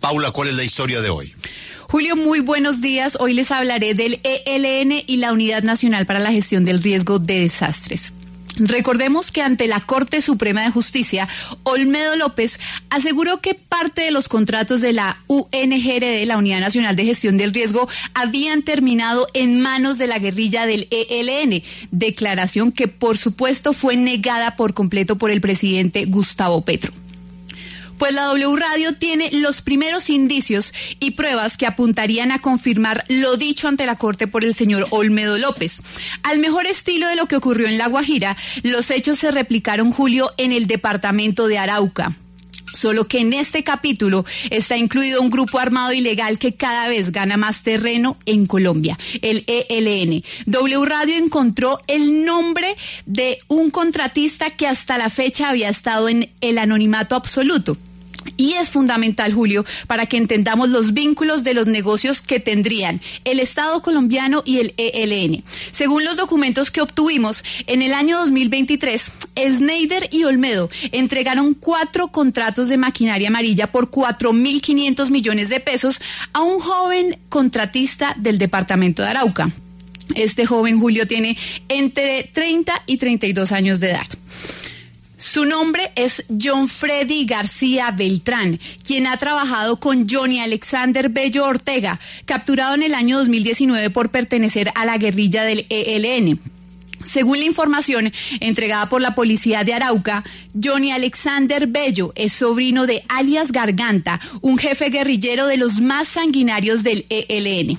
Paula, ¿cuál es la historia de hoy? Julio, muy buenos días. Hoy les hablaré del ELN y la Unidad Nacional para la Gestión del Riesgo de Desastres. Recordemos que ante la Corte Suprema de Justicia, Olmedo López aseguró que parte de los contratos de la UNGRD, la Unidad Nacional de Gestión del Riesgo, habían terminado en manos de la guerrilla del ELN, declaración que por supuesto fue negada por completo por el presidente Gustavo Petro. Pues la W Radio tiene los primeros indicios y pruebas que apuntarían a confirmar lo dicho ante la Corte por el señor Olmedo López. Al mejor estilo de lo que ocurrió en La Guajira, los hechos se replicaron, Julio, en el departamento de Arauca. Solo que en este capítulo está incluido un grupo armado ilegal que cada vez gana más terreno en Colombia, el ELN. W Radio encontró el nombre de un contratista que hasta la fecha había estado en el anonimato absoluto. Y es fundamental, Julio, para que entendamos los vínculos de los negocios que tendrían el Estado colombiano y el ELN. Según los documentos que obtuvimos, en el año 2023, Schneider y Olmedo entregaron 4 contratos de maquinaria amarilla por 4.500 millones de pesos a un joven contratista del departamento de Arauca. Este joven, Julio, tiene entre 30 y 32 años de edad. Su nombre es John Freddy García Beltrán, quien ha trabajado con Johnny Alexander Bello Ortega, capturado en el año 2019 por pertenecer a la guerrilla del ELN. Según la información entregada por la policía de Arauca, Johnny Alexander Bello es sobrino de alias Garganta, un jefe guerrillero de los más sanguinarios del ELN.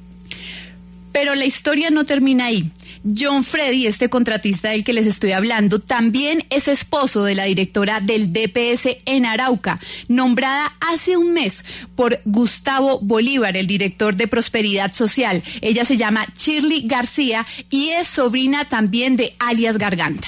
Pero la historia no termina ahí. John Freddy, este contratista del que les estoy hablando, también es esposo de la directora del DPS en Arauca, nombrada hace un mes por Gustavo Bolívar, el director de Prosperidad Social. Ella se llama Shirley García y es sobrina también de alias Garganta.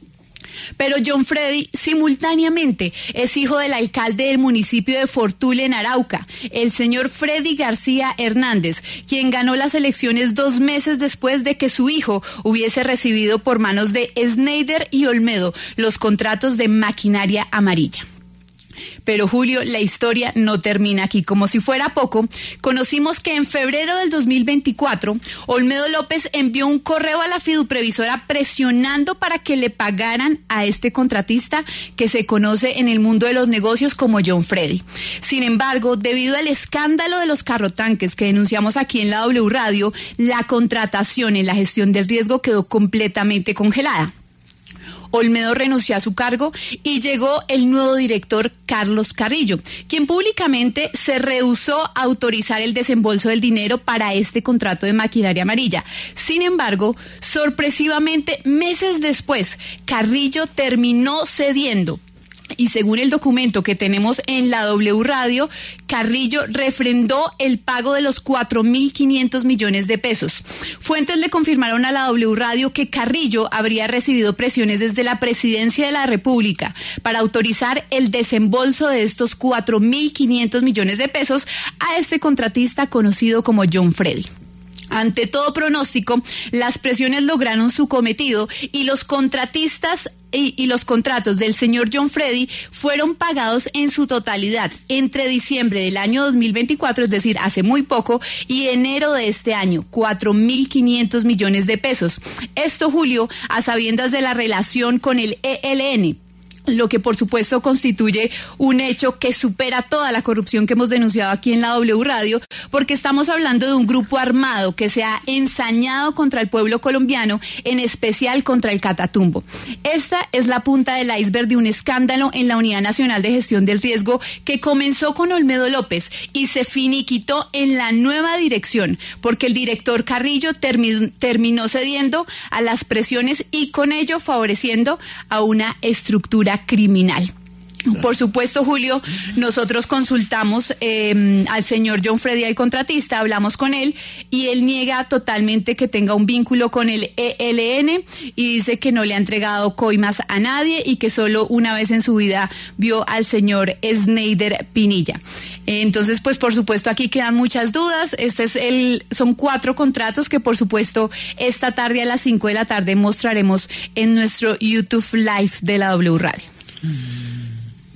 Pero John Freddy simultáneamente es hijo del alcalde del municipio de Fortule en Arauca, el señor Freddy García Hernández, quien ganó las elecciones 2 meses después de que su hijo hubiese recibido por manos de Schneider y Olmedo los contratos de maquinaria amarilla. Pero, Julio, la historia no termina aquí. Como si fuera poco, conocimos que en febrero del 2024, Olmedo López envió un correo a la fiduprevisora presionando para que le pagaran a este contratista que se conoce en el mundo de los negocios como John Freddy. Sin embargo, debido al escándalo de los carrotanques que denunciamos aquí en la W Radio, la contratación en la gestión del riesgo quedó completamente congelada. Olmedo renunció a su cargo y llegó el nuevo director Carlos Carrillo, quien públicamente se rehusó a autorizar el desembolso del dinero para este contrato de maquinaria amarilla. Sin embargo, sorpresivamente, meses después, Carrillo terminó cediendo. Y según el documento que tenemos en la W Radio, Carrillo refrendó el pago de los 4.500 millones de pesos. Fuentes le confirmaron a la W Radio que Carrillo habría recibido presiones desde la Presidencia de la República para autorizar el desembolso de estos 4.500 millones de pesos a este contratista conocido como John Freddy. Ante todo pronóstico, las presiones lograron su cometido y los contratistas y los contratos del señor John Freddy fueron pagados en su totalidad entre diciembre del año 2024, es decir, hace muy poco, y enero de este año, 4.500 millones de pesos. Esto, Julio, a sabiendas de la relación con el ELN. Lo que por supuesto constituye un hecho que supera toda la corrupción que hemos denunciado aquí en la W Radio, porque estamos hablando de un grupo armado que se ha ensañado contra el pueblo colombiano, en especial contra el Catatumbo. Esta es la punta del iceberg de un escándalo en la Unidad Nacional de Gestión del Riesgo que comenzó con Olmedo López y se finiquitó en la nueva dirección, porque el director Carrillo terminó cediendo a las presiones y con ello favoreciendo a una estructura criminal. Por supuesto, Julio, nosotros consultamos al señor John Freddy, el contratista, hablamos con él y él niega totalmente que tenga un vínculo con el ELN y dice que no le ha entregado coimas a nadie y que solo una vez en su vida vio al señor Schneider Pinilla. Entonces, pues por supuesto aquí quedan muchas dudas. Son 4 contratos que por supuesto esta tarde a las 5 de la tarde mostraremos en nuestro YouTube Live de la W Radio.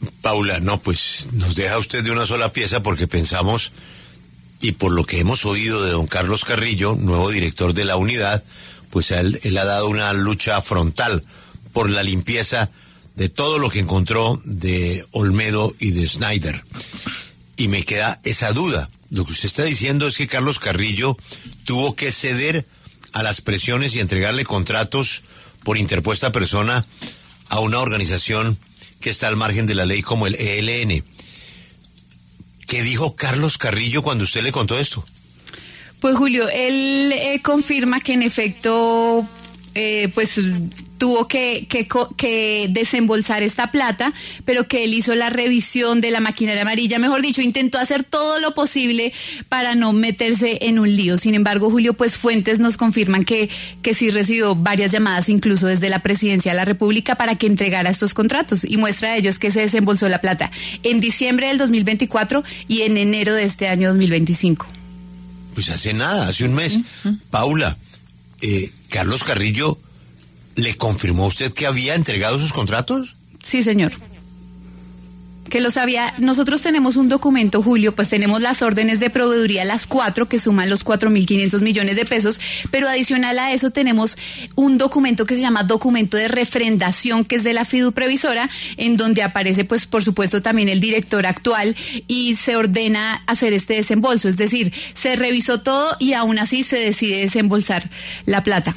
Paula, no, pues nos deja usted de una sola pieza porque pensamos, y por lo que hemos oído de don Carlos Carrillo, nuevo director de la unidad, pues él ha dado una lucha frontal por la limpieza de todo lo que encontró de Olmedo y de Snyder. Y me queda esa duda. Lo que usted está diciendo es que Carlos Carrillo tuvo que ceder a las presiones y entregarle contratos por interpuesta persona a una organización que está al margen de la ley como el ELN. ¿Qué dijo Carlos Carrillo cuando usted le contó esto? Pues Julio, él confirma que en efecto, pues tuvo que desembolsar esta plata, pero que él hizo la revisión de la maquinaria amarilla, mejor dicho, intentó hacer todo lo posible para no meterse en un lío. Sin embargo, Julio, pues fuentes nos confirman que sí recibió varias llamadas, incluso desde la Presidencia de la República, para que entregara estos contratos, y muestra de ello es que se desembolsó la plata en diciembre del 2024 y en enero de este año 2025. Pues hace nada, hace un mes. Paula, Carlos Carrillo, ¿le confirmó usted que había entregado sus contratos? Sí, señor. Que lo sabía. Nosotros tenemos un documento, Julio, pues tenemos las órdenes de proveeduría, las 4, que suman los 4.500 millones de pesos, pero adicional a eso tenemos un documento que se llama documento de refrendación, que es de la fiduprevisora, en donde aparece, pues, por supuesto, también el director actual, y se ordena hacer este desembolso. Es decir, se revisó todo y aún así se decide desembolsar la plata.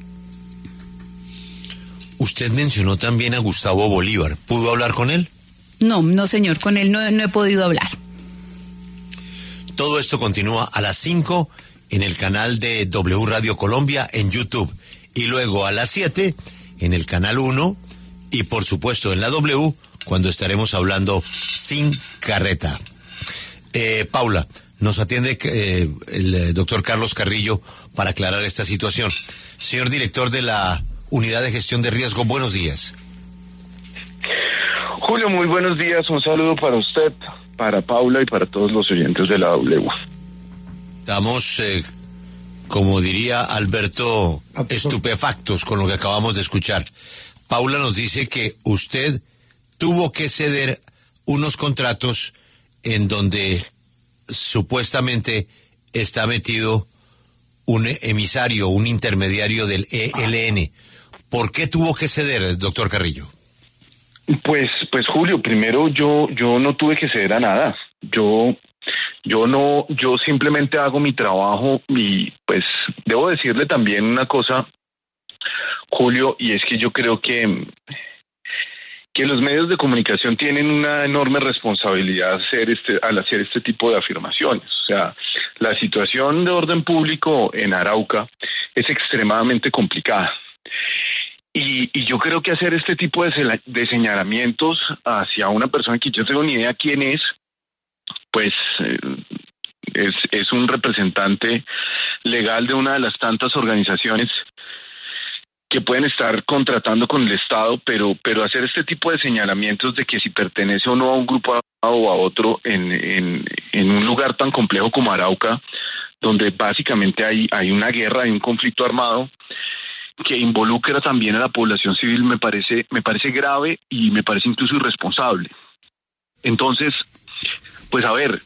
Usted mencionó también a Gustavo Bolívar. ¿Pudo hablar con él? No, señor, con él no he podido hablar. Todo esto continúa a las 5 en el canal de W Radio Colombia en YouTube, y luego a las 7 en el canal 1 y por supuesto en la W, cuando estaremos hablando sin carreta. Paula, nos atiende el doctor Carlos Carrillo para aclarar esta situación. Señor director de la Unidad de Gestión de Riesgo, buenos días. Julio, muy buenos días, un saludo para usted, para Paula y para todos los oyentes de la W. Estamos, como diría Alberto, estupefactos con lo que acabamos de escuchar. Paula nos dice que usted tuvo que ceder unos contratos en donde supuestamente está metido un emisario, un intermediario del ELN. ¿Por qué tuvo que ceder, doctor Carrillo? Pues Julio, primero yo no tuve que ceder a nada. Yo simplemente hago mi trabajo, y pues debo decirle también una cosa, Julio, y es que yo creo que los medios de comunicación tienen una enorme responsabilidad al hacer este tipo de afirmaciones. O sea, la situación de orden público en Arauca es extremadamente complicada. Y yo creo que hacer este tipo de señalamientos hacia una persona que yo no tengo ni idea quién es, pues es un representante legal de una de las tantas organizaciones que pueden estar contratando con el Estado, pero hacer este tipo de señalamientos de que si pertenece o no a un grupo o a otro en un lugar tan complejo como Arauca, donde básicamente hay una guerra, hay un conflicto armado que involucra también a la población civil, me parece grave y me parece incluso irresponsable. Entonces, pues a ver,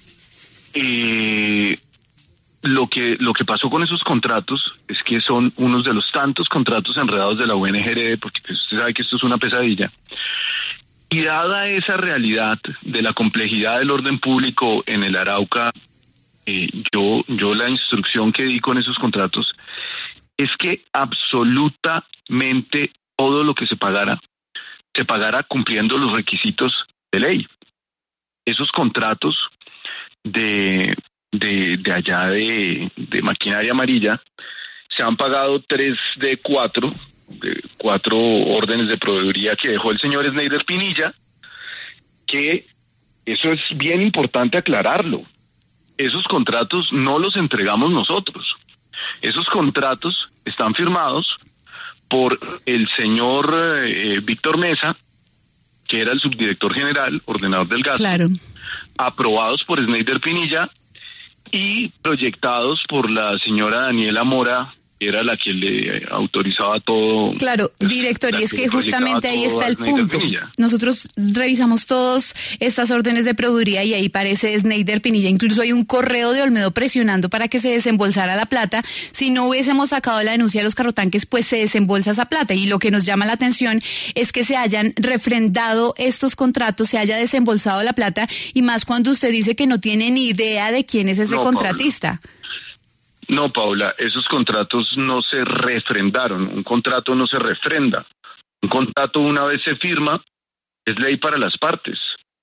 lo que pasó con esos contratos es que son unos de los tantos contratos enredados de la UNGRD, porque pues, usted sabe que esto es una pesadilla. Y dada esa realidad de la complejidad del orden público en el Arauca, yo la instrucción que di con esos contratos es que absolutamente todo lo que se pagara cumpliendo los requisitos de ley. Esos contratos de allá de maquinaria amarilla se han pagado 3 de 4 órdenes de proveeduría que dejó el señor Snyder Pinilla, que eso es bien importante aclararlo. Esos contratos no los entregamos nosotros. Esos contratos están firmados por el señor Víctor Mesa, que era el subdirector general, ordenador del gasto, claro, aprobados por Snyder Pinilla y proyectados por la señora Daniela Mora, era la que le autorizaba todo. Claro, director, y es que justamente ahí está el punto. Pinilla. Nosotros revisamos todas estas órdenes de proveeduría y ahí parece Sneider Pinilla. Incluso hay un correo de Olmedo presionando para que se desembolsara la plata. Si no hubiésemos sacado la denuncia de los carrotanques, pues se desembolsa esa plata. Y lo que nos llama la atención es que se hayan refrendado estos contratos, se haya desembolsado la plata, y más cuando usted dice que no tiene ni idea de quién es ese contratista. No, Paula, esos contratos no se refrendaron. Un contrato no se refrenda. Un contrato, una vez se firma, es ley para las partes.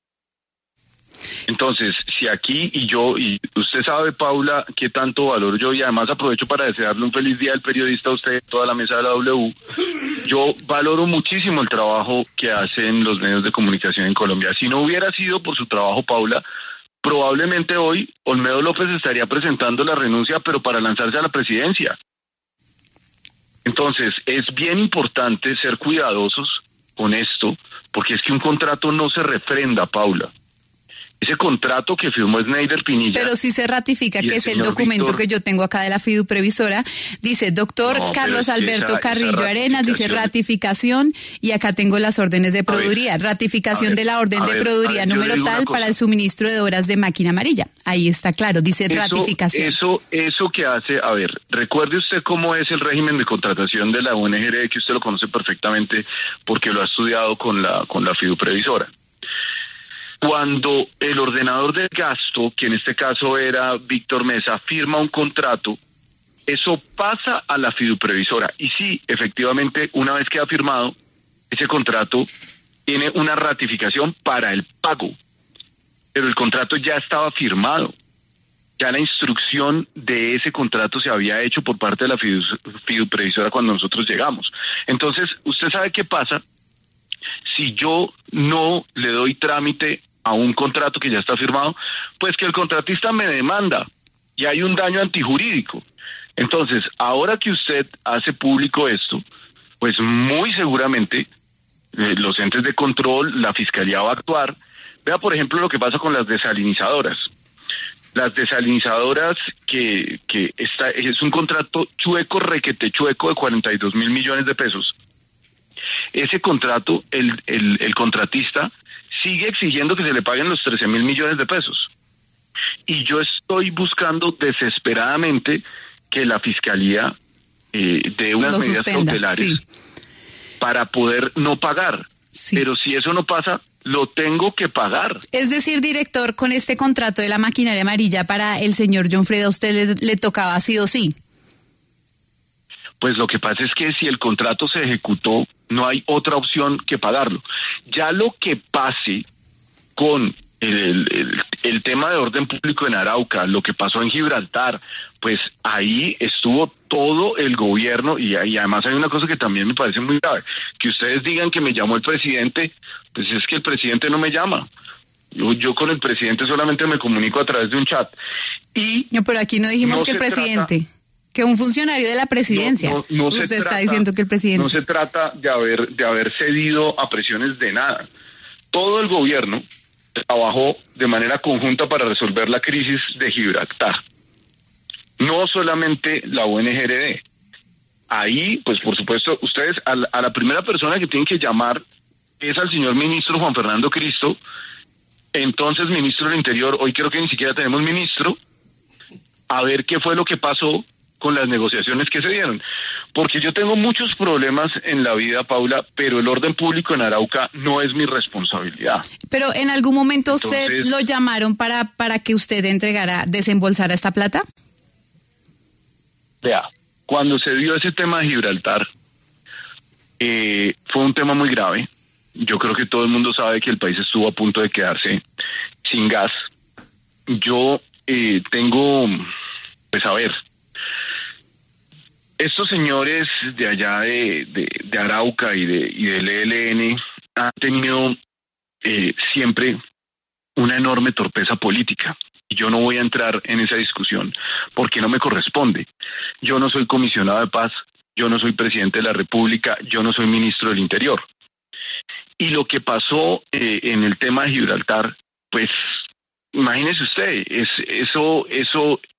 Entonces, si aquí y usted sabe, Paula, qué tanto valoro yo, y además aprovecho para desearle un feliz día al periodista a usted, toda la mesa de la W. Yo valoro muchísimo el trabajo que hacen los medios de comunicación en Colombia. Si no hubiera sido por su trabajo, Paula, probablemente hoy Olmedo López estaría presentando la renuncia, pero para lanzarse a la presidencia. Entonces, es bien importante ser cuidadosos con esto, porque es que un contrato no se refrenda, Paula. Ese contrato que firmó Sneider Pinilla. Pero sí se ratifica, que es el documento Víctor, que yo tengo acá de la fiduprevisora. Dice, doctor Carlos Alberto Carrillo Arenas, dice ratificación, y acá tengo las órdenes de proveeduría. Ratificación de la orden de proveeduría número tal para el suministro de horas de máquina amarilla. Ahí está claro, dice ratificación. Eso que hace, recuerde usted cómo es el régimen de contratación de la UNGRE, que usted lo conoce perfectamente porque lo ha estudiado con la fiduprevisora. Cuando el ordenador del gasto, que en este caso era Víctor Mesa, firma un contrato, eso pasa a la fiduprevisora. Y sí, efectivamente, una vez que ha firmado, ese contrato tiene una ratificación para el pago. Pero el contrato ya estaba firmado. Ya la instrucción de ese contrato se había hecho por parte de la fiduprevisora cuando nosotros llegamos. Entonces, ¿usted sabe qué pasa? Si yo no le doy trámite a un contrato que ya está firmado, pues que el contratista me demanda y hay un daño antijurídico. Entonces, ahora que usted hace público esto, pues muy seguramente los entes de control, la fiscalía va a actuar. Vea, por ejemplo, lo que pasa con las desalinizadoras. Las desalinizadoras que es un contrato chueco, requete chueco de 42.000 millones de pesos. Ese contrato, el contratista sigue exigiendo que se le paguen los 13.000 millones de pesos. Y yo estoy buscando desesperadamente que la fiscalía dé unas medidas cautelares para poder no pagar. Sí. Pero si eso no pasa, lo tengo que pagar. Es decir, director, con este contrato de la maquinaria amarilla para el señor John Freda, ¿a usted le tocaba sí o sí? Pues lo que pasa es que si el contrato se ejecutó, no hay otra opción que pagarlo. Ya lo que pase con el tema de orden público en Arauca, lo que pasó en Gibraltar, pues ahí estuvo todo el gobierno, y además hay una cosa que también me parece muy grave, que ustedes digan que me llamó el presidente, pues es que el presidente no me llama. Yo con el presidente solamente me comunico a través de un chat. No, pero aquí no dijimos que el presidente... Que un funcionario de la presidencia. No usted está diciendo que el presidente. No se trata de haber cedido a presiones de nada. Todo el gobierno trabajó de manera conjunta para resolver la crisis de Gibraltar. No solamente la UNGRD. Ahí, pues por supuesto, ustedes a la primera persona que tienen que llamar es al señor ministro Juan Fernando Cristo, entonces ministro del Interior. Hoy creo que ni siquiera tenemos ministro. A ver qué fue lo que pasó con las negociaciones que se dieron. Porque yo tengo muchos problemas en la vida, Paula, pero el orden público en Arauca no es mi responsabilidad. Pero en algún momento usted lo llamaron para que usted desembolsara esta plata. Vea, cuando se dio ese tema de Gibraltar, fue un tema muy grave. Yo creo que todo el mundo sabe que el país estuvo a punto de quedarse sin gas. Yo tengo, pues a ver, estos señores de allá de Arauca y del ELN han tenido siempre una enorme torpeza política. Y yo no voy a entrar en esa discusión porque no me corresponde. Yo no soy comisionado de paz, yo no soy presidente de la República, yo no soy ministro del Interior. Y lo que pasó en el tema de Gibraltar, pues imagínese usted, eso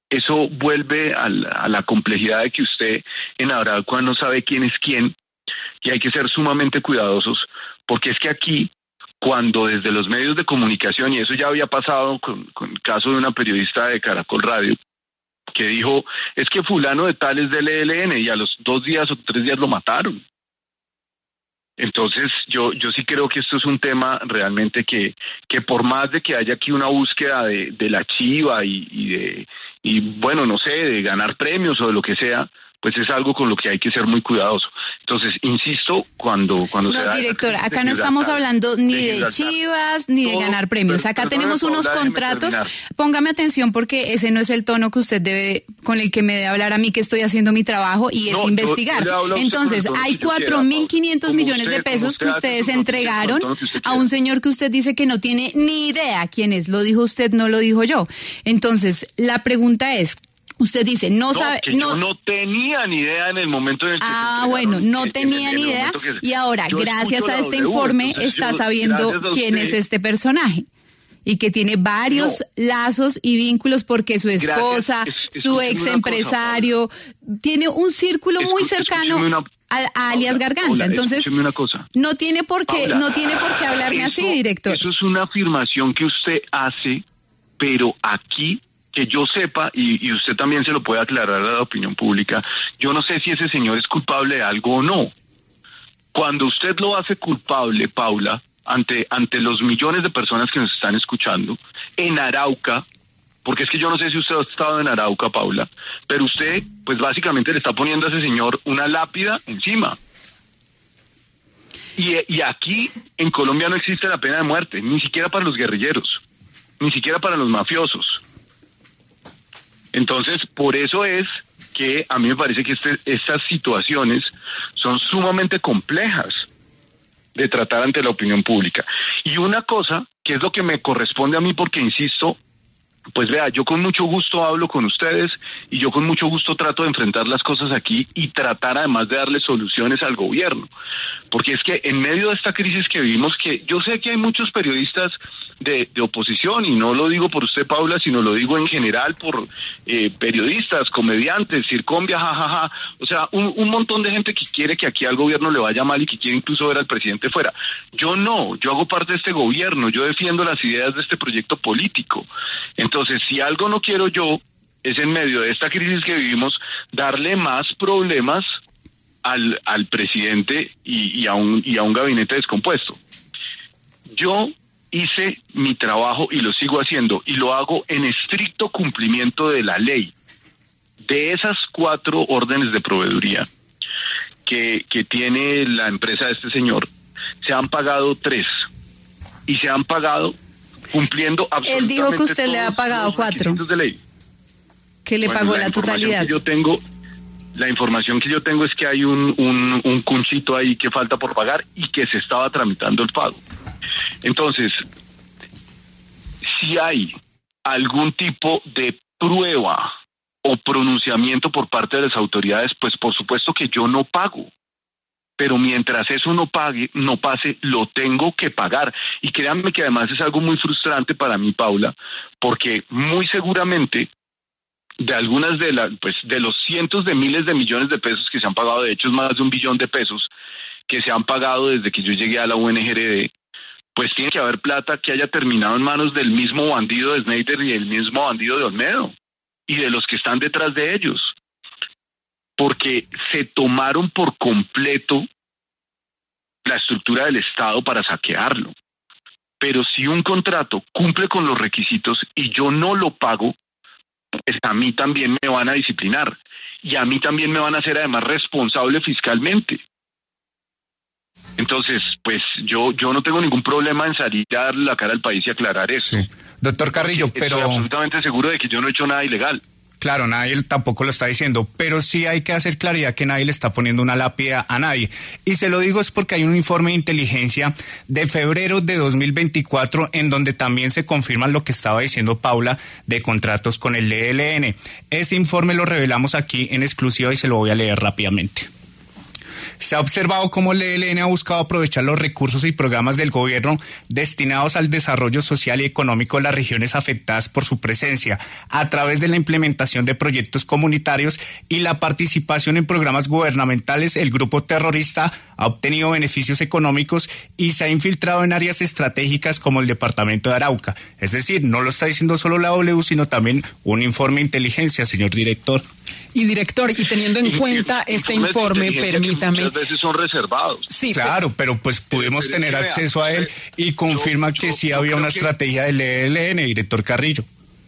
eso vuelve a la complejidad de que usted en Arauca no sabe quién es quién, y hay que ser sumamente cuidadosos, porque es que aquí, cuando desde los medios de comunicación, y eso ya había pasado con el caso de una periodista de Caracol Radio, que dijo, es que fulano de tal es del ELN, y a los 2 días o 3 días lo mataron. Entonces, yo sí creo que esto es un tema realmente que por más de que haya aquí una búsqueda de la chiva y bueno, no sé, de ganar premios o de lo que sea, pues es algo con lo que hay que ser muy cuidadoso. Entonces, insisto, cuando no, se da... No, director, acá no estamos hablando ni de chivas, ni de ganar premios. Acá tenemos unos contratos. Póngame atención porque ese no es el tono que usted debe, con el que me debe hablar a mí, que estoy haciendo mi trabajo, y es investigar. Entonces, hay 4.500 millones de pesos que ustedes entregaron a un señor que usted dice que no tiene ni idea quién es. Lo dijo usted, no lo dijo yo. Entonces, la pregunta es, usted dice, no sabe... Yo no tenía ni idea en el momento en el que... bueno, no tenía ni idea, y ahora, gracias a este informe, está sabiendo quién es este personaje, y que tiene varios lazos y vínculos, porque su esposa, su ex empresario, tiene un círculo muy cercano a alias Garganta. Paula, entonces, no tiene por qué hablarme así, director. Eso es una afirmación que usted hace, pero aquí... que yo sepa, y usted también se lo puede aclarar a la opinión pública, yo no sé si ese señor es culpable de algo o no. Cuando usted lo hace culpable, Paula, ante los millones de personas que nos están escuchando, en Arauca, porque es que yo no sé si usted ha estado en Arauca, Paula, pero usted, pues básicamente le está poniendo a ese señor una lápida encima. Y aquí, en Colombia, no existe la pena de muerte, ni siquiera para los guerrilleros, ni siquiera para los mafiosos. Entonces, por eso es que a mí me parece que estas situaciones son sumamente complejas de tratar ante la opinión pública. Y una cosa, que es lo que me corresponde a mí, porque insisto, pues vea, yo con mucho gusto hablo con ustedes y yo con mucho gusto trato de enfrentar las cosas aquí y tratar además de darle soluciones al gobierno. Porque es que en medio de esta crisis que vivimos, que yo sé que hay muchos periodistas de oposición, y no lo digo por usted, Paula, sino lo digo en general por periodistas, comediantes, Circombia, jajaja, o sea, un montón de gente que quiere que aquí al gobierno le vaya mal y que quiere incluso ver al presidente fuera. Yo no, yo hago parte de este gobierno, yo defiendo las ideas de este proyecto político. Entonces, si algo no quiero yo, es en medio de esta crisis que vivimos, darle más problemas al presidente y a un gabinete descompuesto. Yo hice mi trabajo y lo sigo haciendo, y lo hago en estricto cumplimiento de la ley. De esas 4 órdenes de proveeduría que tiene la empresa de este señor, se han pagado 3, y se han pagado cumpliendo absolutamente. Él dijo que usted le ha pagado 4. De ley. Que le pagó la totalidad. La información que yo tengo es que hay un cunchito ahí que falta por pagar y que se estaba tramitando el pago. Entonces, si hay algún tipo de prueba o pronunciamiento por parte de las autoridades, pues por supuesto que yo no pago. Pero mientras eso no pase, lo tengo que pagar. Y créanme que además es algo muy frustrante para mí, Paula, porque muy seguramente de algunas de los cientos de miles de millones de pesos que se han pagado, de hecho es más de 1 billón de pesos que se han pagado desde que yo llegué a la UNGRD, pues tiene que haber plata que haya terminado en manos del mismo bandido de Snyder y del mismo bandido de Olmedo y de los que están detrás de ellos, porque se tomaron por completo la estructura del Estado para saquearlo. Pero si un contrato cumple con los requisitos y yo no lo pago, pues a mí también me van a disciplinar y a mí también me van a hacer además responsable fiscalmente. Entonces, pues yo no tengo ningún problema en salir a darle la cara al país y aclarar eso. Sí. Doctor Carrillo, pero... Estoy absolutamente seguro de que yo no he hecho nada ilegal. Claro, nadie tampoco lo está diciendo, pero sí hay que hacer claridad que nadie le está poniendo una lápida a nadie. Y se lo digo es porque hay un informe de inteligencia de febrero de 2024 en donde también se confirma lo que estaba diciendo Paula de contratos con el ELN. Ese informe lo revelamos aquí en exclusiva y se lo voy a leer rápidamente. Se ha observado cómo el ELN ha buscado aprovechar los recursos y programas del gobierno destinados al desarrollo social y económico de las regiones afectadas por su presencia, a través de la implementación de proyectos comunitarios y la participación en programas gubernamentales. El grupo terrorista ha obtenido beneficios económicos y se ha infiltrado en áreas estratégicas como el departamento de Arauca. Es decir, no lo está diciendo solo la W, sino también un informe de inteligencia, señor director. Y director, y teniendo en cuenta este informe, permítame... Muchas veces son reservados. Sí, claro, pero pues pudimos tener acceso a él y confirma que sí había una estrategia del ELN, director Carrillo.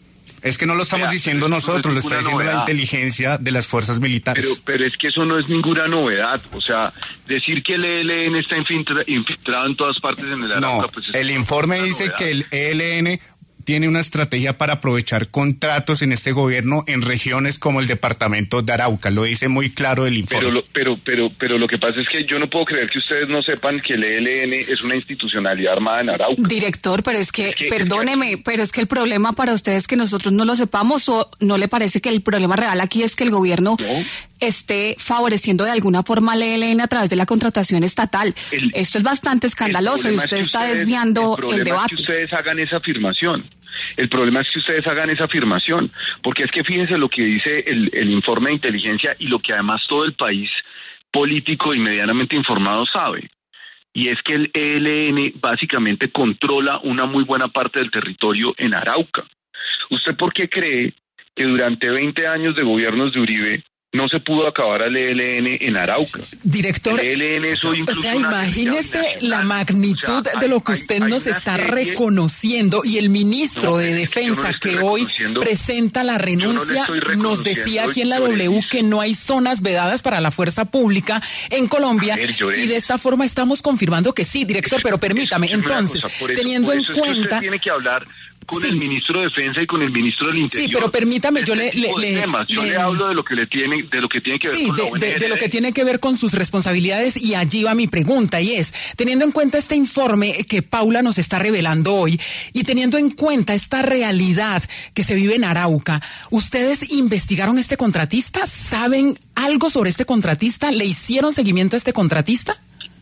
Es que no lo estamos diciendo nosotros, lo está diciendo la inteligencia de las fuerzas militares. Pero es que eso no es ninguna novedad. O sea, decir que el ELN está infiltrado en todas partes en el Arauca... No, pues el informe dice que el ELN tiene una estrategia para aprovechar contratos en este gobierno en regiones como el departamento de Arauca. Lo dice muy claro el informe. Pero lo que pasa es que yo no puedo creer que ustedes no sepan que el ELN es una institucionalidad armada en Arauca. Director, pero es que perdóneme, pero es que el problema para ustedes es que nosotros no lo sepamos, ¿o no le parece que el problema real aquí es que el gobierno esté favoreciendo de alguna forma al ELN a través de la contratación estatal? Esto es bastante escandaloso y usted está desviando el debate. Es que ustedes hagan esa afirmación. El problema es que ustedes hagan esa afirmación, porque es que fíjense lo que dice el informe de inteligencia y lo que además todo el país político y medianamente informado sabe. Y es que el ELN básicamente controla una muy buena parte del territorio en Arauca. ¿Usted por qué cree que durante 20 años de gobiernos de Uribe no se pudo acabar al ELN en Arauca? Director, el ELN imagínese la magnitud de lo que usted nos está reconociendo, y el ministro de Defensa que hoy presenta la renuncia nos decía aquí en la W que no hay zonas vedadas para la fuerza pública en Colombia, y de esta forma estamos confirmando que sí, director, pero permítame, entonces, teniendo en cuenta... tiene que hablar con el ministro de Defensa y con el ministro del Interior. Sí, pero permítame, yo le hablo de lo que tiene que ver con la ONG. de lo que tiene que ver con sus responsabilidades, y allí va mi pregunta, y es, teniendo en cuenta este informe que Paula nos está revelando hoy, y teniendo en cuenta esta realidad que se vive en Arauca, ¿ustedes investigaron este contratista? ¿Saben algo sobre este contratista? ¿Le hicieron seguimiento a este contratista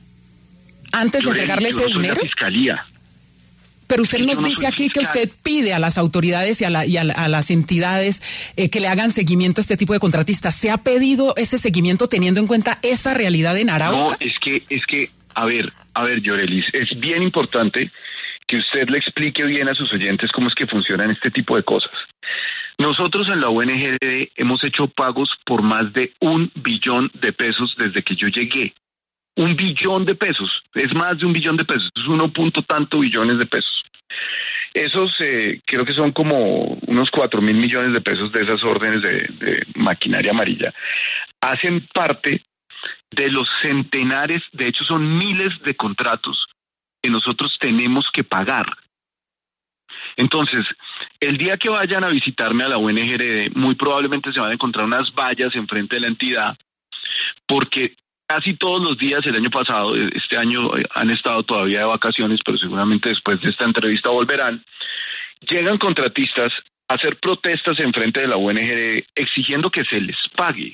antes de entregarle ese dinero? La fiscalía. Pero usted nos dice aquí que usted pide a las autoridades y a las entidades que le hagan seguimiento a este tipo de contratistas. ¿Se ha pedido ese seguimiento teniendo en cuenta esa realidad en Arauca? No, es que, a ver, Yorelis, es bien importante que usted le explique bien a sus oyentes cómo es que funcionan este tipo de cosas. Nosotros en la UNGD hemos hecho pagos por más de 1 billón de pesos desde que yo llegué. 1 billón de pesos, es más de 1 billón de pesos, es 1 punto tanto billones de pesos. Esos creo que son como unos 4.000 millones de pesos de esas órdenes de maquinaria amarilla. Hacen parte de los centenares, de hecho son miles de contratos que nosotros tenemos que pagar. Entonces, el día que vayan a visitarme a la UNGD, muy probablemente se van a encontrar unas vallas enfrente de la entidad, porque casi todos los días el año pasado, este año han estado todavía de vacaciones, pero seguramente después de esta entrevista volverán, llegan contratistas a hacer protestas en frente de la UNGD exigiendo que se les pague.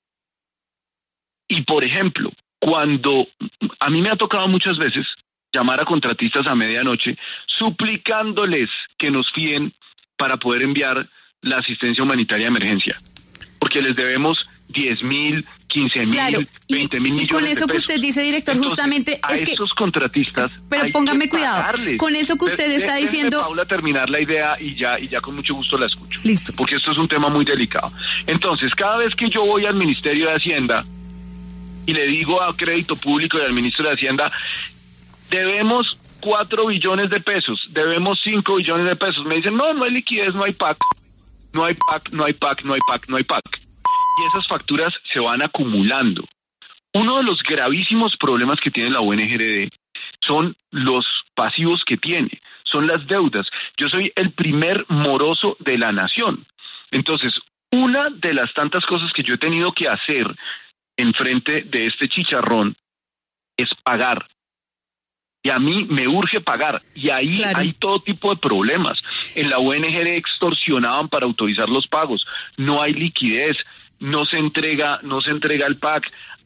Y por ejemplo, cuando a mí me ha tocado muchas veces llamar a contratistas a medianoche suplicándoles que nos fíen para poder enviar la asistencia humanitaria de emergencia, porque les debemos 10.000, 15.000, claro, 20.000 millones y con eso de pesos. Que usted dice, director, entonces, justamente a esos contratistas, pero póngame cuidado con eso que usted está diciendo. Paula, terminar la idea y ya con mucho gusto la escucho. Listo. Porque esto es un tema muy delicado. Entonces, cada vez que yo voy al Ministerio de Hacienda y le digo a Crédito Público y al Ministro de Hacienda, debemos 4 billones de pesos, debemos 5 billones de pesos, me dicen, no hay liquidez, no hay PAC, no hay PAC, no hay PAC, no hay PAC, no hay PAC. Y esas facturas se van acumulando. Uno de los gravísimos problemas que tiene la UNGD son los pasivos que tiene, son las deudas. Yo soy el primer moroso de la nación. Entonces, una de las tantas cosas que yo he tenido que hacer en frente de este chicharrón es pagar. Y a mí me urge pagar. Y ahí hay todo tipo de problemas. En la UNGD extorsionaban para autorizar los pagos. No hay liquidez. No se entrega el PAC,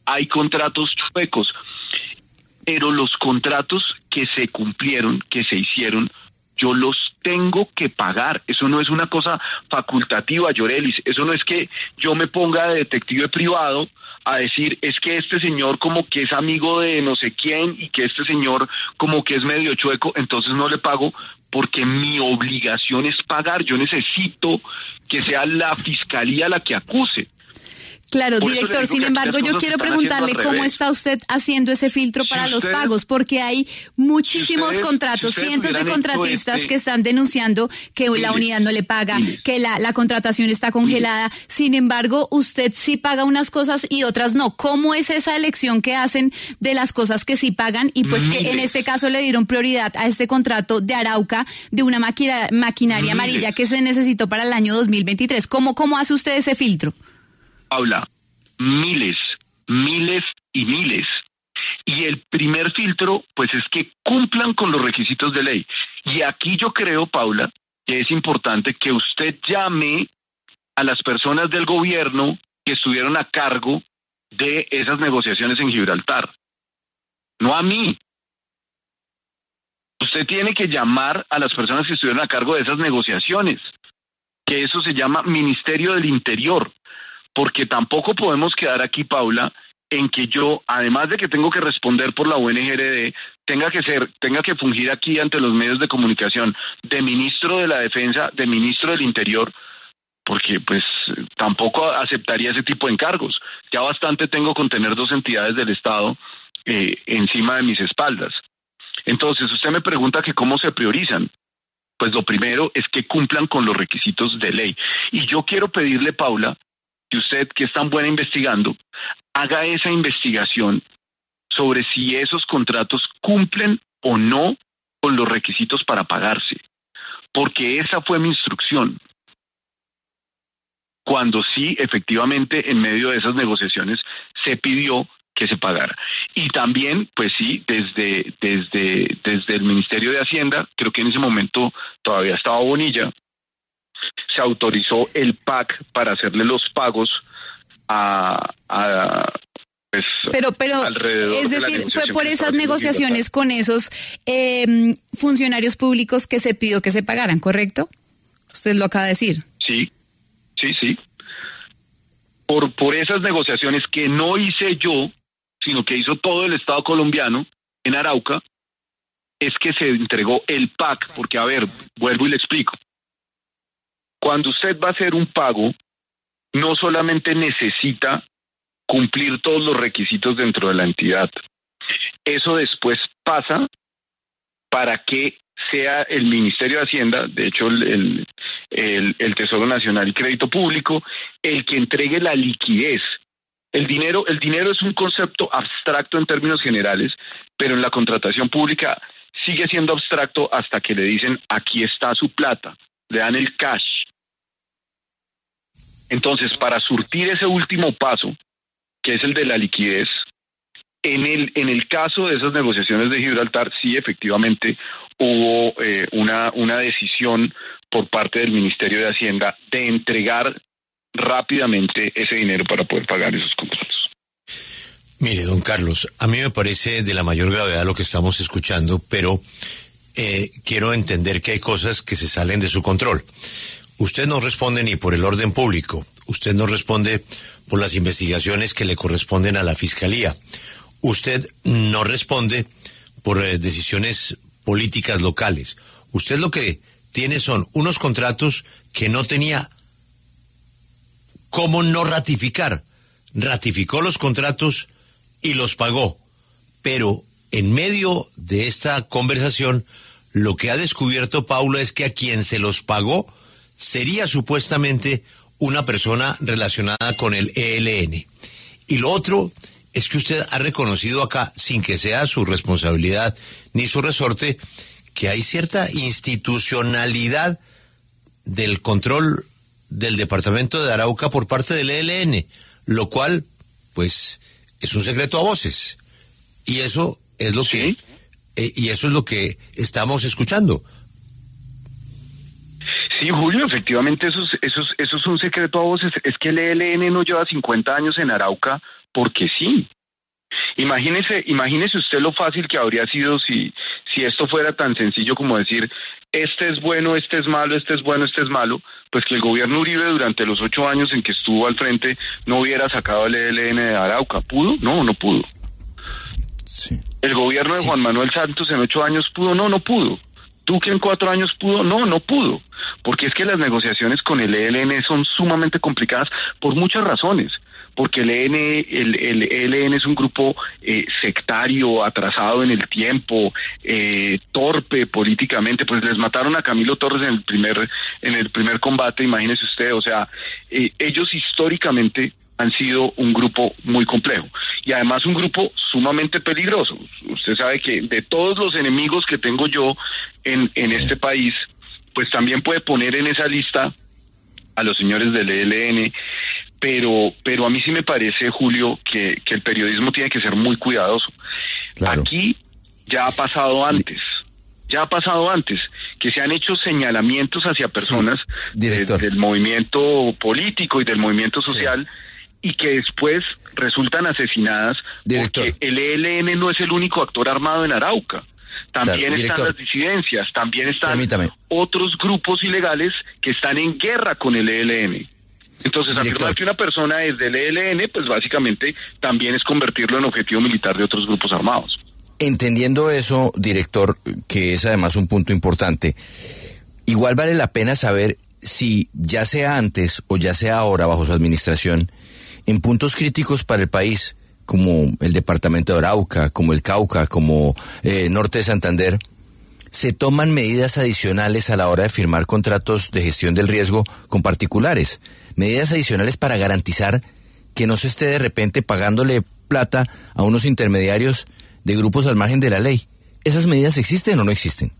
hay contratos chuecos, pero los contratos que se cumplieron, que se hicieron, yo los tengo que pagar. Eso no es una cosa facultativa, Yorelis. Eso no es que yo me ponga de detective privado a decir, es que este señor como que es amigo de no sé quién y que este señor como que es medio chueco, entonces no le pago, porque mi obligación es pagar. Yo necesito que sea la fiscalía la que acuse. Claro, director, sin embargo, yo quiero preguntarle cómo está usted haciendo ese filtro para los pagos, porque hay muchísimos contratos, cientos de contratistas que están denunciando que la unidad no le paga, que la contratación está congelada. Sin embargo, usted sí paga unas cosas y otras no. ¿Cómo es esa elección que hacen de las cosas que sí pagan y pues que en este caso le dieron prioridad a este contrato de Arauca de una maquinaria amarilla que se necesitó para el año 2023? ¿Cómo hace usted ese filtro? Paula, miles y miles. Y el primer filtro, pues es que cumplan con los requisitos de ley. Y aquí yo creo, Paula, que es importante que usted llame a las personas del gobierno que estuvieron a cargo de esas negociaciones en Gibraltar. No a mí. Usted tiene que llamar a las personas que estuvieron a cargo de esas negociaciones, que eso se llama Ministerio del Interior. Porque tampoco podemos quedar aquí, Paula, en que yo, además de que tengo que responder por la UNGRD, tenga que fungir aquí ante los medios de comunicación de ministro de la Defensa, de ministro del Interior, porque pues tampoco aceptaría ese tipo de encargos. Ya bastante tengo con tener dos entidades del Estado encima de mis espaldas. Entonces, usted me pregunta que cómo se priorizan. Pues lo primero es que cumplan con los requisitos de ley. Y yo quiero pedirle, Paula, que usted, que es tan buena investigando, haga esa investigación sobre si esos contratos cumplen o no con los requisitos para pagarse. Porque esa fue mi instrucción. Cuando sí, efectivamente, en medio de esas negociaciones se pidió que se pagara. Y también, pues sí, desde el Ministerio de Hacienda, creo que en ese momento todavía estaba Bonilla, se autorizó el PAC para hacerle los pagos pues, pero es decir, fue por esas negociaciones con esos funcionarios públicos que se pidió que se pagaran, ¿correcto? Usted lo acaba de decir. Sí. Por esas negociaciones que no hice yo, sino que hizo todo el Estado colombiano en Arauca, es que se entregó el PAC, porque a ver, vuelvo y le explico. Cuando usted va a hacer un pago, no solamente necesita cumplir todos los requisitos dentro de la entidad. Eso después pasa para que sea el Ministerio de Hacienda, de hecho el Tesoro Nacional y Crédito Público, el que entregue la liquidez. El dinero es un concepto abstracto en términos generales, pero en la contratación pública sigue siendo abstracto hasta que le dicen, aquí está su plata, le dan el cash. Entonces, para surtir ese último paso, que es el de la liquidez, en el caso de esas negociaciones de Gibraltar, sí, efectivamente, hubo una decisión por parte del Ministerio de Hacienda de entregar rápidamente ese dinero para poder pagar esos contratos. Mire, don Carlos, a mí me parece de la mayor gravedad lo que estamos escuchando, pero quiero entender que hay cosas que se salen de su control. Usted no responde ni por el orden público, usted no responde por las investigaciones que le corresponden a la Fiscalía, usted no responde por decisiones políticas locales. Usted lo que tiene son unos contratos que no tenía cómo no ratificar. Ratificó los contratos y los pagó, pero en medio de esta conversación lo que ha descubierto Paula es que a quien se los pagó sería supuestamente una persona relacionada con el ELN. Y lo otro es que usted ha reconocido acá, sin que sea su responsabilidad ni su resorte, que hay cierta institucionalidad del control del departamento de Arauca por parte del ELN, lo cual, pues, es un secreto a voces. Y eso es lo que, estamos escuchando. Sí, Julio, efectivamente eso es un secreto a voces. Es que el ELN no lleva 50 años en Arauca porque sí. Imagínese usted lo fácil que habría sido si esto fuera tan sencillo como decir, este es bueno, este es malo, este es bueno, este es malo, pues que el gobierno Uribe durante los 8 años en que estuvo al frente no hubiera sacado el ELN de Arauca. ¿Pudo? No pudo. Sí. El gobierno de Juan Manuel Santos en 8 años pudo, no pudo. Duque en 4 años pudo, no pudo. Porque es que las negociaciones con el ELN son sumamente complicadas por muchas razones. Porque el ELN es un grupo sectario, atrasado en el tiempo, torpe políticamente, pues les mataron a Camilo Torres en el primer combate, imagínese usted, o sea, ellos históricamente han sido un grupo muy complejo y además un grupo sumamente peligroso. Usted sabe que de todos los enemigos que tengo yo en este país, pues también puede poner en esa lista a los señores del ELN, pero a mí sí me parece, Julio, que el periodismo tiene que ser muy cuidadoso. Claro. Aquí ya ha pasado antes, que se han hecho señalamientos hacia personas del movimiento político y del movimiento social, y que después resultan asesinadas, director, porque el ELN no es el único actor armado en Arauca. También están las disidencias, también están otros grupos ilegales que están en guerra con el ELN. Entonces, afirmar que una persona es del ELN, pues básicamente también es convertirlo en objetivo militar de otros grupos armados. Entendiendo eso, director, que es además un punto importante, igual vale la pena saber si ya sea antes o ya sea ahora bajo su administración, en puntos críticos para el país, como el departamento de Arauca, como el Cauca, como Norte de Santander, se toman medidas adicionales a la hora de firmar contratos de gestión del riesgo con particulares, medidas adicionales para garantizar que no se esté de repente pagándole plata a unos intermediarios de grupos al margen de la ley. ¿Esas medidas existen o no existen?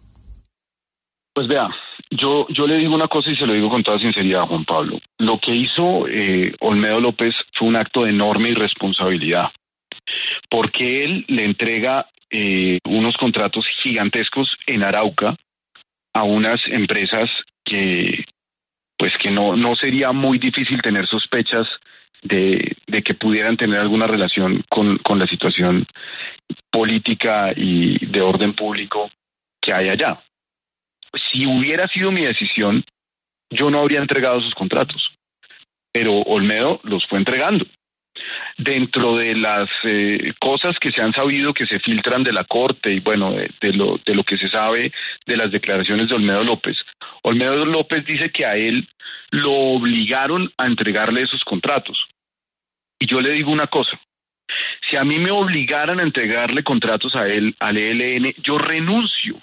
Pues vea, yo le digo una cosa y se lo digo con toda sinceridad, Juan Pablo. Lo que hizo Olmedo López fue un acto de enorme irresponsabilidad, porque él le entrega unos contratos gigantescos en Arauca a unas empresas que no sería muy difícil tener sospechas de que pudieran tener alguna relación con la situación política y de orden público que hay allá. Si hubiera sido mi decisión, yo no habría entregado esos contratos, pero Olmedo los fue entregando. Dentro de las cosas que se han sabido, que se filtran de la Corte y bueno, de lo que se sabe de las declaraciones de Olmedo López dice que a él lo obligaron a entregarle esos contratos. Y yo le digo una cosa, si a mí me obligaran a entregarle contratos a él, al ELN, yo renuncio.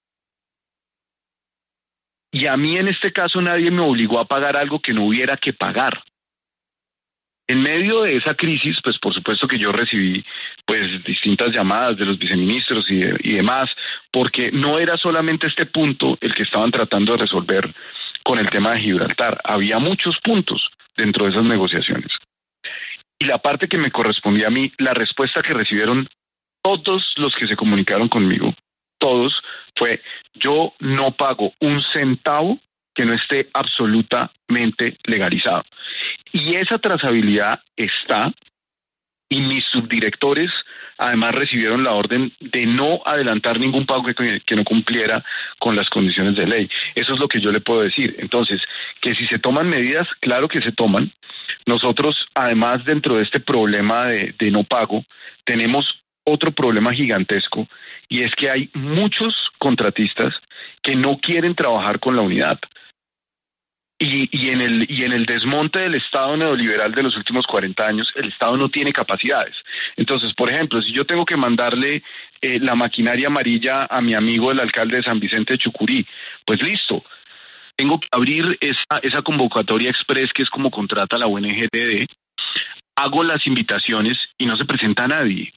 Y a mí en este caso nadie me obligó a pagar algo que no hubiera que pagar. En medio de esa crisis, pues por supuesto que yo recibí pues distintas llamadas de los viceministros y demás, porque no era solamente este punto el que estaban tratando de resolver con el tema de Gibraltar. Había muchos puntos dentro de esas negociaciones. Y la parte que me correspondía a mí, la respuesta que recibieron todos los que se comunicaron conmigo, todos, fue: yo no pago un centavo que no esté absolutamente legalizado. Y esa trazabilidad está, y mis subdirectores además recibieron la orden de no adelantar ningún pago que no cumpliera con las condiciones de ley. Eso es lo que yo le puedo decir. Entonces, que si se toman medidas, claro que se toman. Nosotros, además, dentro de este problema de no pago, tenemos otro problema gigantesco, y es que hay muchos contratistas que no quieren trabajar con la unidad. Y en el desmonte del Estado neoliberal de los últimos 40 años, el Estado no tiene capacidades. Entonces, por ejemplo, si yo tengo que mandarle la maquinaria amarilla a mi amigo el alcalde de San Vicente de Chucurí, pues listo, tengo que abrir esa convocatoria express, que es como contrata la UNGTD, hago las invitaciones y no se presenta a nadie.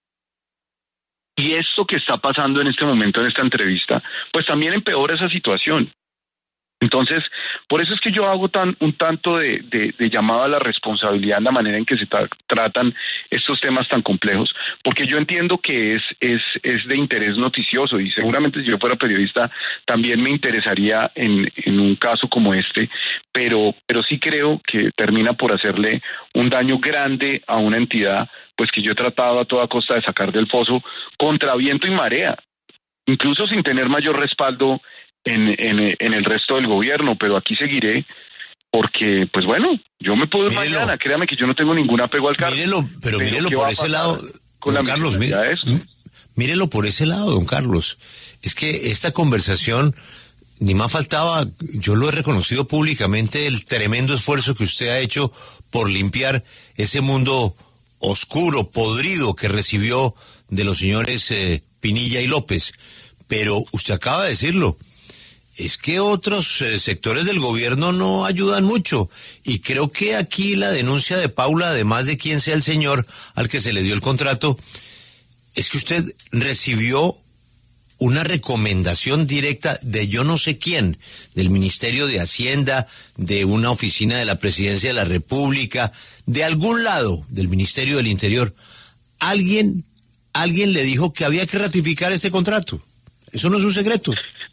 Y esto que está pasando en este momento en esta entrevista, pues también empeora esa situación. Entonces, por eso es que yo hago un tanto de llamado a la responsabilidad en la manera en que se tratan estos temas tan complejos, porque yo entiendo que es de interés noticioso, y seguramente si yo fuera periodista también me interesaría en un caso como este, pero sí creo que termina por hacerle un daño grande a una entidad, pues que yo he tratado a toda costa de sacar del foso contra viento y marea, incluso sin tener mayor respaldo en el resto del gobierno, pero aquí seguiré porque, pues bueno, yo me puedo ir mañana, créame que yo no tengo ningún apego al cargo. Mírelo por ese lado, don Carlos, mírelo por ese lado, don Carlos. Es que esta conversación, ni más faltaba, yo lo he reconocido públicamente, el tremendo esfuerzo que usted ha hecho por limpiar ese mundo oscuro, podrido que recibió de los señores Pinilla y López. Pero usted acaba de decirlo, es que otros sectores del gobierno no ayudan mucho, y creo que aquí la denuncia de Paula, además de quién sea el señor al que se le dio el contrato, es que usted recibió una recomendación directa de yo no sé quién, del Ministerio de Hacienda, de una oficina de la Presidencia de la República, de algún lado del Ministerio del Interior. Alguien le dijo que había que ratificar este contrato. Eso no es un secreto.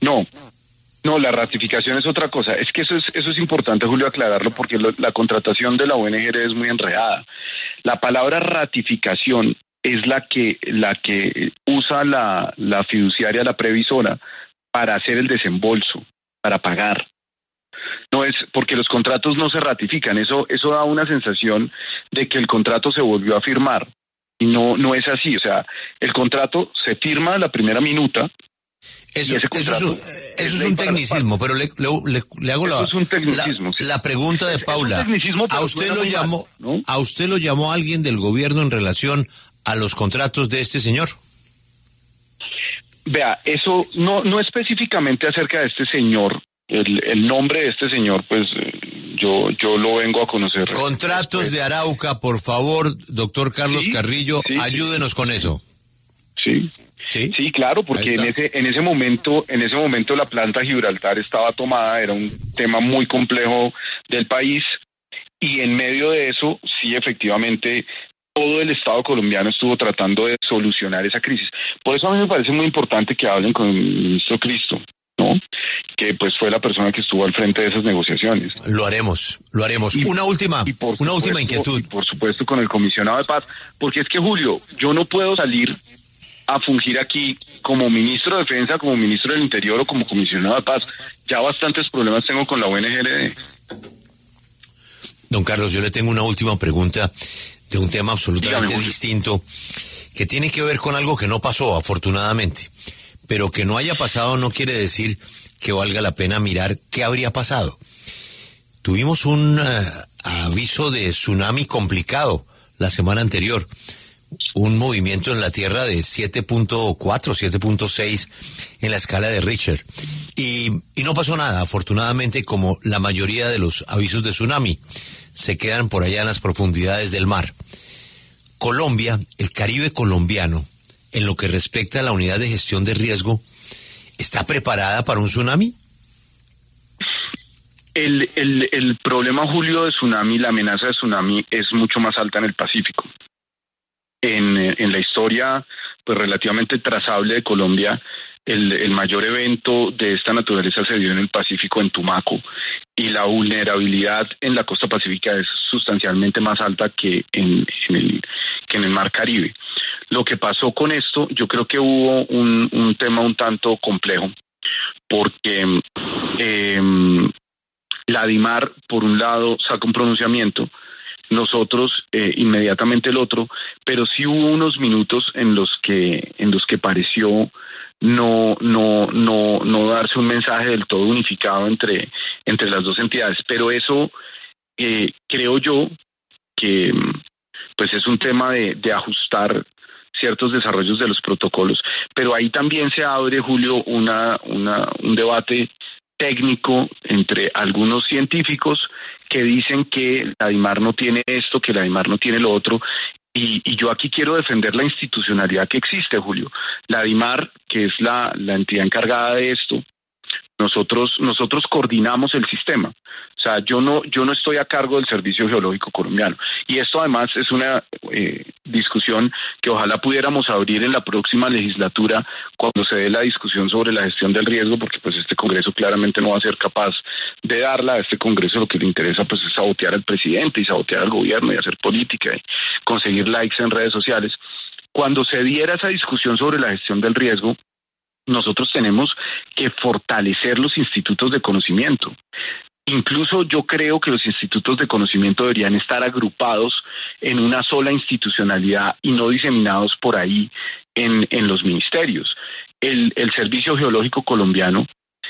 No, la ratificación es otra cosa. Es que eso es importante, Julio, aclararlo, porque la contratación de la ONG es muy enredada. La palabra ratificación es la que usa la fiduciaria, la previsora, para hacer el desembolso, para pagar. No es porque los contratos no se ratifican. Eso da una sensación de que el contrato se volvió a firmar. Y no es así. O sea, el contrato se firma la primera minuta. Eso es un tecnicismo, pero le hago la pregunta de Paula. ¿A usted lo llamó alguien del gobierno en relación a los contratos de este señor? Vea, eso no específicamente acerca de este señor. El nombre de este señor, pues yo lo vengo a conocer. Contratos de Arauca, por favor, doctor Carlos Carrillo, ayúdenos con eso. Sí, claro, porque en ese momento la planta Gibraltar estaba tomada, era un tema muy complejo del país, y en medio de eso, sí, efectivamente, todo el Estado colombiano estuvo tratando de solucionar esa crisis. Por eso a mí me parece muy importante que hablen con el ministro Cristo, ¿no? Que pues fue la persona que estuvo al frente de esas negociaciones. Lo haremos. Una última inquietud. Y por supuesto con el comisionado de paz, porque es que, Julio, yo no puedo salir a fungir aquí como ministro de Defensa, como ministro del Interior o como comisionado de paz. Ya bastantes problemas tengo con la ONGLD. Don Carlos, yo le tengo una última pregunta de un tema absolutamente distinto, que tiene que ver con algo que no pasó, afortunadamente. Pero que no haya pasado no quiere decir que valga la pena mirar qué habría pasado. Tuvimos un aviso de tsunami complicado la semana anterior. Un movimiento en la Tierra de 7.4, 7.6 en la escala de Richter. Y no pasó nada, afortunadamente, como la mayoría de los avisos de tsunami. Se quedan por allá en las profundidades del mar. Colombia, el Caribe colombiano, en lo que respecta a la unidad de gestión de riesgo, ¿está preparada para un tsunami? El problema, Julio, de tsunami, la amenaza de tsunami es mucho más alta en el Pacífico. En la historia pues relativamente trazable de Colombia, el mayor evento de esta naturaleza se dio en el Pacífico, en Tumaco, y la vulnerabilidad en la costa pacífica es sustancialmente más alta que en el mar Caribe. Lo que pasó con esto, yo creo que hubo un tema un tanto complejo, porque la DIMAR, por un lado, saca un pronunciamiento, nosotros inmediatamente el otro, pero sí hubo unos minutos en los que pareció no darse un mensaje del todo unificado entre las dos entidades, pero eso creo yo que pues es un tema de ajustar ciertos desarrollos de los protocolos, pero ahí también se abre, Julio, un debate técnico entre algunos científicos que dicen que la DIMAR no tiene esto, que la DIMAR no tiene lo otro, y yo aquí quiero defender la institucionalidad que existe, Julio. La DIMAR, que es la entidad encargada de esto, Nosotros coordinamos el sistema. O sea, yo no estoy a cargo del Servicio Geológico Colombiano. Y esto además es una discusión que ojalá pudiéramos abrir en la próxima legislatura cuando se dé la discusión sobre la gestión del riesgo, porque pues este Congreso claramente no va a ser capaz de darla. A este Congreso lo que le interesa pues es sabotear al presidente y sabotear al gobierno y hacer política y conseguir likes en redes sociales. Cuando se diera esa discusión sobre la gestión del riesgo, nosotros tenemos que fortalecer los institutos de conocimiento. Incluso yo creo que los institutos de conocimiento deberían estar agrupados en una sola institucionalidad y no diseminados por ahí en los ministerios. El Servicio Geológico Colombiano,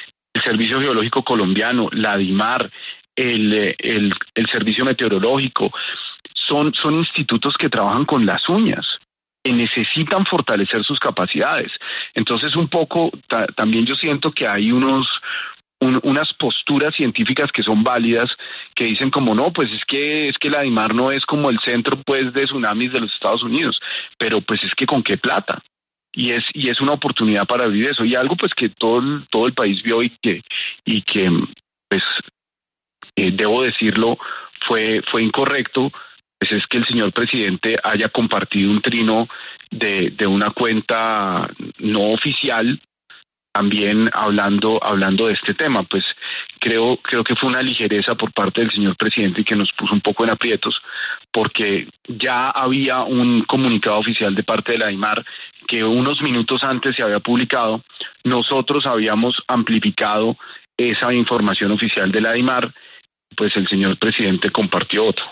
la DIMAR, el Servicio Meteorológico, son institutos que trabajan con las uñas, que necesitan fortalecer sus capacidades. Entonces un poco también yo siento que hay unas posturas científicas que son válidas, que dicen como no, pues es que la DIMAR no es como el centro pues de tsunamis de los Estados Unidos, pero pues es que con qué plata, y es una oportunidad para abrir eso, y algo pues que todo el país vio y que pues debo decirlo fue incorrecto, pues es que el señor presidente haya compartido un trino de una cuenta no oficial, también hablando de este tema. Pues creo que fue una ligereza por parte del señor presidente y que nos puso un poco en aprietos, porque ya había un comunicado oficial de parte de la DIMAR que unos minutos antes se había publicado. Nosotros habíamos amplificado esa información oficial de la DIMAR, pues el señor presidente compartió otro.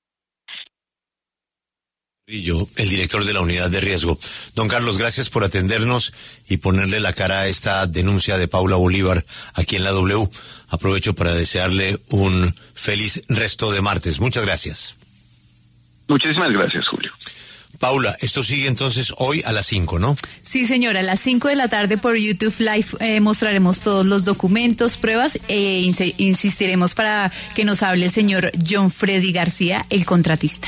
El director de la unidad de riesgo. Don Carlos, gracias por atendernos y ponerle la cara a esta denuncia de Paula Bolívar aquí en la W. Aprovecho para desearle un feliz resto de martes. Muchas gracias. Muchísimas gracias, Julio. Paula, esto sigue entonces hoy a las 5, ¿no? Sí, señora, a las 5 de la tarde por YouTube Live mostraremos todos los documentos, pruebas e insistiremos para que nos hable el señor John Freddy García, el contratista.